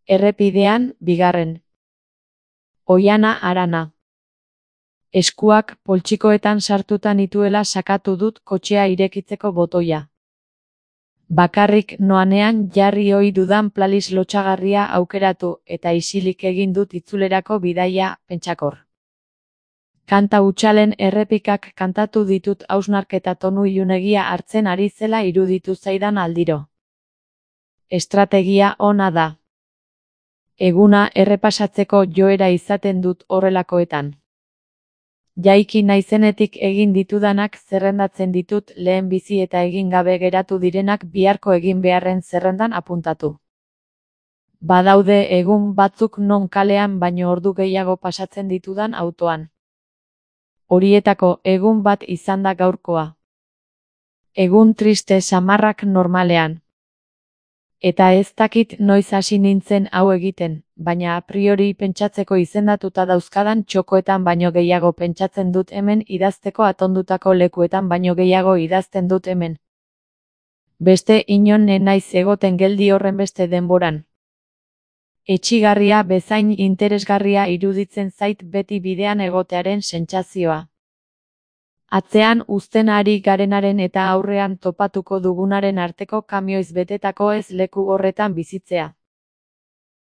Errepidean, bigarren. Oihana harana. Eskuak poltsikoetan sartuta nituela sakatu dut kotxea irekitzeko botoia. Bakarrik noanean jarri ohi dudan playlist lotsagarria aukeratu eta isilik egin dut itzulerako bidaia, pentsakor. Kanta hutsalen errepikak kantatu ditut hausnarketa tonu ilunegia hartzen ari zela iruditu zaidan aldiro. Estrategia ona da. Eguna errepasatzeko joera izaten dut horrelakoetan. Jaiki naizenetik egin ditudanak zerrendatzen ditut lehenbizi eta egin gabe geratu direnak biharko egin beharren zerrendan apuntatu. Badaude egun batzuk non kalean baino ordu gehiago pasatzen ditudan autoan. Horietako egun bat izan da gaurkoa. Egun triste samarrak normalean. Eta ez dakit noiz hasi nintzen hau egiten, baina a priori pentsatzeko izendatuta dauzkadan txokoetan baino gehiago pentsatzen dut hemen idazteko atondutako lekuetan baino gehiago idazten dut hemen. Beste inon naiz egoten geldi horrenbeste denboran. Etsigarria bezain interesgarria iruditzen zait beti bidean egotearen sentsazioa. Atzean uzten ari garenaren eta aurrean topatuko dugunaren arteko kamioiz betetako ez leku horretan bizitzea.